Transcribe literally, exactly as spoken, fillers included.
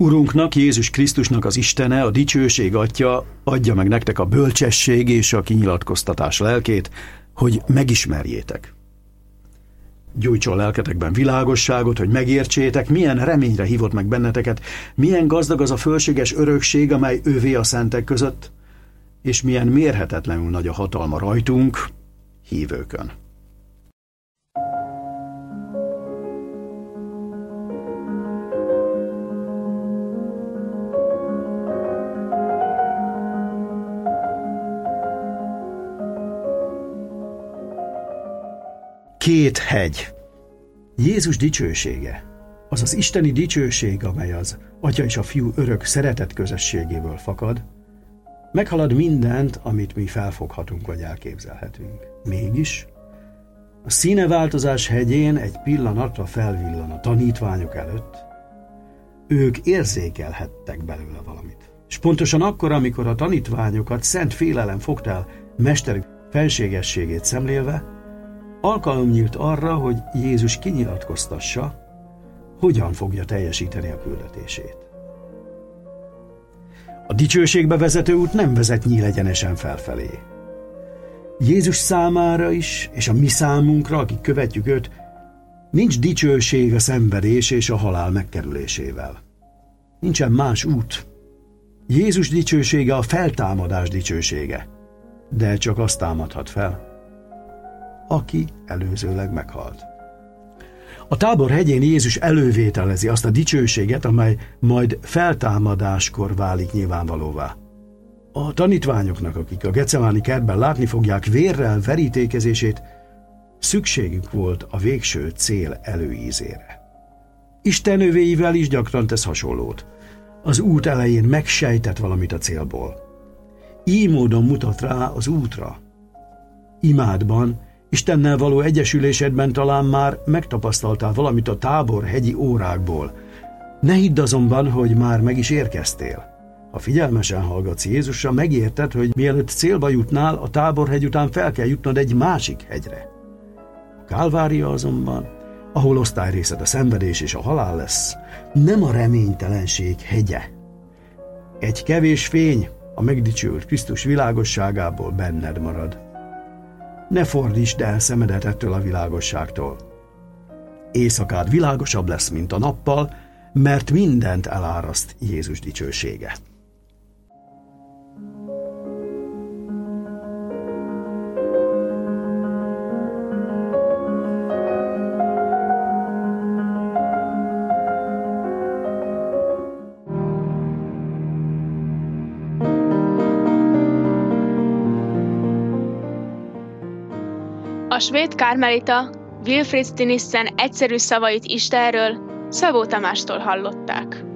Urunknak, Jézus Krisztusnak az Istene, a dicsőség Atya adja meg nektek a bölcsesség és a kinyilatkoztatás lelkét, hogy megismerjétek. Gyújtson lelketekben világosságot, hogy megértsétek, milyen reményre hívott meg benneteket, milyen gazdag az a fölséges örökség, amely ővé a szentek között, és milyen mérhetetlenül nagy a hatalma rajtunk, hívőkön. Két hegy. Jézus dicsősége, az az isteni dicsőség, amely az Atya és a Fiú örök szeretet közösségéből fakad, meghalad mindent, amit mi felfoghatunk vagy elképzelhetünk. Mégis a színeváltozás hegyén egy pillanatra felvillan a tanítványok előtt. Ők érzékelhettek belőle valamit. És pontosan akkor, amikor a tanítványokat szent félelem fogta el mesterük felségességét szemlélve, alkalom nyílt arra, hogy Jézus kinyilatkoztassa, hogyan fogja teljesíteni a küldetését. A dicsőségbe vezető út nem vezet nyílegyenesen felfelé. Jézus számára is, és a mi számunkra, akik követjük őt, nincs dicsőség a szenvedés és a halál megkerülésével. Nincsen más út. Jézus dicsősége a feltámadás dicsősége, de csak azt támadhat fel, aki előzőleg meghalt. A Tábor hegyén Jézus elővételezi azt a dicsőséget, amely majd feltámadáskor válik nyilvánvalóvá. A tanítványoknak, akik a Gecemáni kertben látni fogják vérrel verítékezését, szükségük volt a végső cél előízére. Isten övéivel is gyakran tesz hasonlót. Az út elején megsejtett valamit a célból. Így módon mutat rá az útra. Imádban, Istennel való egyesülésedben talán már megtapasztaltál valamit a Tábor hegyi órákból. Ne hidd azonban, hogy már meg is érkeztél. Ha figyelmesen hallgatsz Jézusra, megérted, hogy mielőtt célba jutnál, a Táborhegy után fel kell jutnod egy másik hegyre. A Kálvária azonban, ahol osztályrészed a szenvedés és a halál lesz, nem a reménytelenség hegye. Egy kevés fény a megdicsült Krisztus világosságából benned marad. Ne fordítsd el szemedet ettől a világosságtól. Éjszakád világosabb lesz, mint a nappal, mert mindent eláraszt Jézus dicsősége. A svéd kármelita Wilfrid Stinissen egyszerű szavait Istenről Szabó Tamástól hallották.